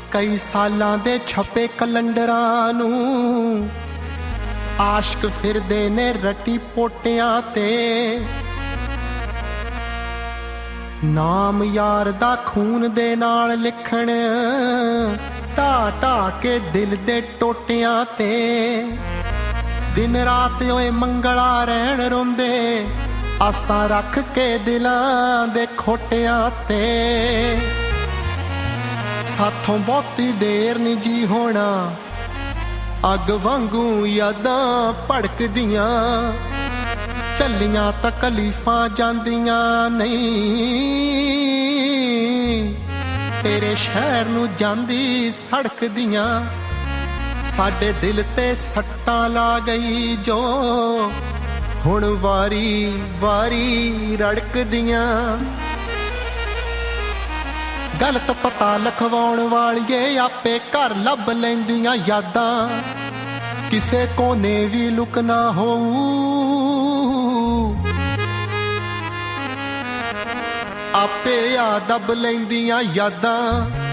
ਕਈ ਸਾਲਾਂ ਦੇ ਛਪੇ ਕਲੰਡਰਾਂ ਨੂੰ ਆਸ਼ਕ ਫਿਰਦੇ ਨੇ ਰੱਟੀ ਪੋਟਿਆਂ ਤੇ। ਨਾਮ ਯਾਰ ਦਾ ਖੂਨ ਦੇ ਨਾਲ ਲਿਖਣ ਢਾ ਢਾ ਕੇ ਦਿਲ ਦੇ ਟੋਟਿਆਂ ਤੇ। ਦਿਨ ਰਾਤ ਓਏ ਮੰਗਲਾ ਰਹਿਣ ਰੋਂਦੇ ਆਸਾਂ ਰੱਖ ਕੇ ਦਿਲਾਂ ਦੇ ਖੋਟਿਆਂ ਤੇ। ਸਾਥੋਂ ਬਹੁਤੀ ਦੇਰ ਨੀ ਜੀ ਹੋਣਾ ਅੱਗ ਵਾਂਗੂ ਯਾਦਾਂ ਭੜਕਦੀਆਂ। ਚੱਲੀਆਂ ਤਕਲੀਫਾਂ ਜਾਂਦੀਆਂ ਨਹੀਂ ਤੇਰੇ ਸ਼ਹਿਰ ਨੂੰ ਜਾਂਦੀ ਸੜਕ ਦੀਆਂ। ਸਾਡੇ ਦਿਲ ਤੇ ਸੱਟਾਂ ਲਾ ਗਈ ਜੋ ਹੁਣ ਵਾਰੀ ਵਾਰੀ ਰੜਕਦੀਆਂ। ਗਲਤ ਪਤਾ ਲਿਖਵਾਉਣ ਵਾਲੀਏ ਆਪੇ ਘਰ ਲੱਭ ਲੈਂਦੀਆਂ ਯਾਦਾਂ। ਕਿਸੇ ਕੋਨੇ ਵੀ ਲੁਕਣਾ ਹੋਊ ਆਪੇ ਆ ਦੱਬ ਲੈਂਦੀਆਂ ਯਾਦਾਂ।